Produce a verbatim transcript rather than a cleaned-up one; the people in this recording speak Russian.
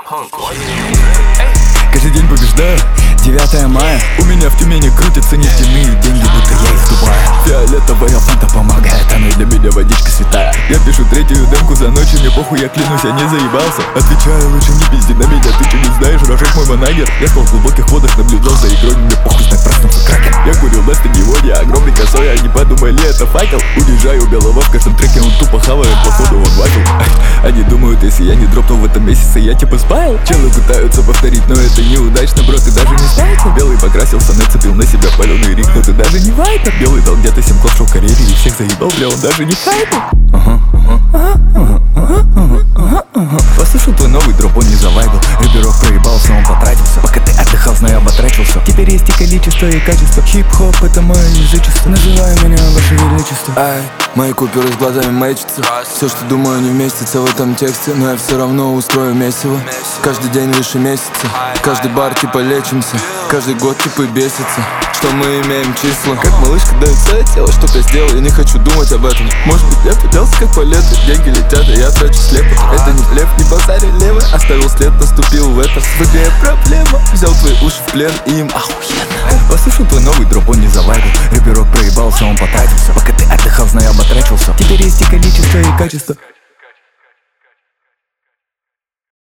Каждый день побеждаю, девятое мая. У меня в Тюмени крутятся нефтяные деньги, будто я из Дубая. Фиолетовая фанта помогает, она для меня водичка святая. Я пишу третью демку за ночь, и мне похуй, я клянусь, я не заебался. Отвечаю, лучше не пизди на меня, ты что не знаешь, рожок мой манагер. Я спал в глубоких водах, наблюдал за игрой, мне похуй, знать, проснулся кракен. Я курил на стадионе, огромный косой, они подумали, это факел. Уезжаю белого в каждом треке, он тупо хавает, походу он вакел. Они думают, если я не дропнул в этом месяце, я типа спаял. Челы пытаются повторить, но это неудачно, бро, ты даже не знаешь. Белый покрасился, нацепил на себя паленый рик, но ты даже не вайпер. Белый дал где-то семь клав, шел в карьере и всех заебал, бля, он даже не хайпер. Послушал твой новый дроп, он не завайбил. Рэперок проебался, он потратился. Пока ты отдыхал, знаю, оботрачился. Теперь есть и количество, и качество. Хип-хоп, это мое язычество. Называй меня ваше величество. Ай, мои куперы с глазами мэчатся. Все, что думаю, не вместится в этом тексте, но я все равно устрою месиво. Каждый день выше месяца, каждый бар типа лечимся, каждый год типа бесится, что мы имеем числа. Как малышка дает свое тело, что-то сделал, я не хочу думать об этом. Может быть, я пытался как полеты, деньги летят, и я трачу слепо. Это не блеф, не базарь левый, оставил след, наступил в это. В игре проблема, взял твои уши в плен, и им охуенно. Послушал твой новый дроп, он не завайбил. Рэперок проебался, он потратился. Пока ты отдыхал, знаю, оботрачился. Теперь есть и количество, и качество.